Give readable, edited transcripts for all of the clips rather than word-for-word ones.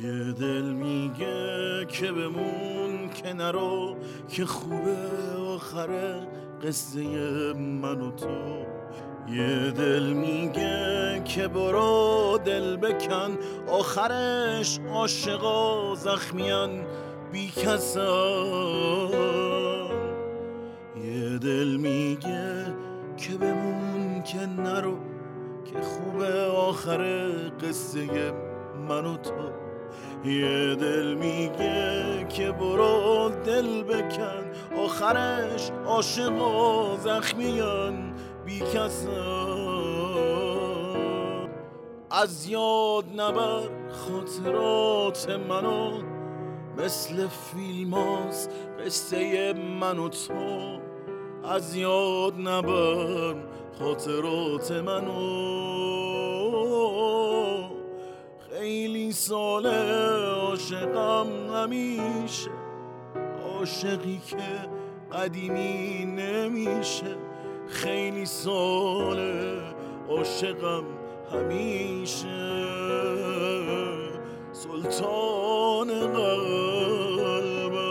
یه دل میگه که بمون که نرو، که خوبه آخره قصه من و تو. یه دل میگه که برو دل بکن، آخرش عاشقا زخمیان بی کسان. یه دل میگه که بمون که نرو، که خوبه آخر قصه من و تو. یه دل میگه که برو دل بکن، آخرش عاشقا زخمیان بی کسان. از یاد نبر خاطرات منو، مثل فیلماست قصه من و تو. از یاد نبر خاطرات منو، خیلی ساله عاشقم همیشه، عاشقی که قدیمی نمیشه. خیلی ساله عاشقم همیشه، سلطان قلبم.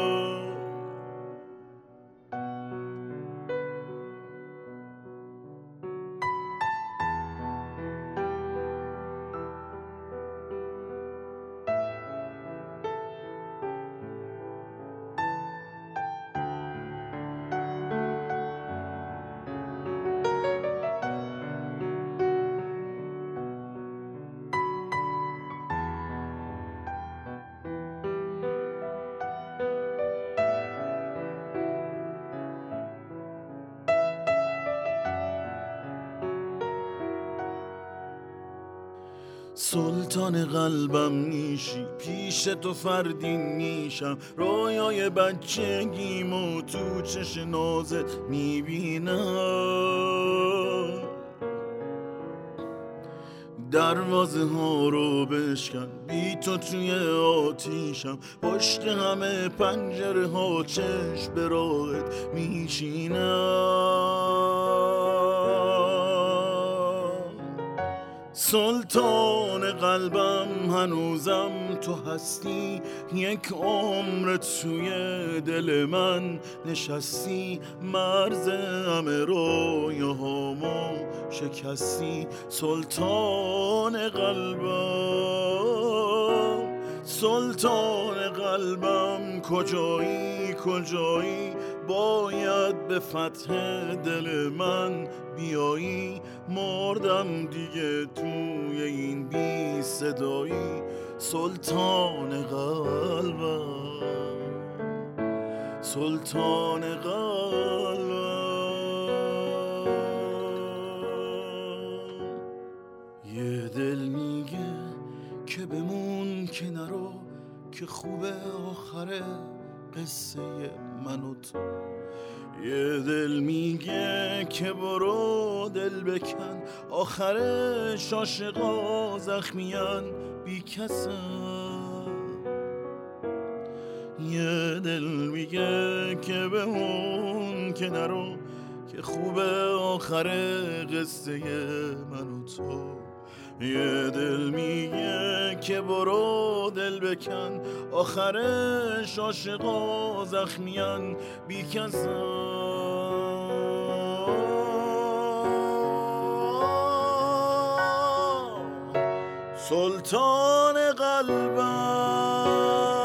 سلطان قلبم میشی، پیش تو فردین میشم. رویای بچگیمو تو چش نازت میبینم. دروازه ها رو بشکن، بی تو توی آتیشم. پشت همه پنجره ها چشم به راهت میشینم. سلطان قلبم هنوزم تو هستی، یک عمر توی دل من نشستی. مرز همه رویاهامو شکستی. سلطان قلبم، سلطان قلبم، کجایی کجایی؟ باید به فتح دل من بیایی. مردم دیگه توی این بی صدایی. سلطان قلبم، سلطان قلبم. یه دل میگه که بمون که نرو، که خوبه آخره قصه من و تو. یه دل میگه که برو دل بکن، آخرش عاشقا زخمیان بی کسن. یه دل میگه که بمون که نرو، که خوبه آخر قصه من و تو. یه دل میگه که برو دل بکن، آخرش عاشقا زخمیان بی کسان. سلطان قلبم.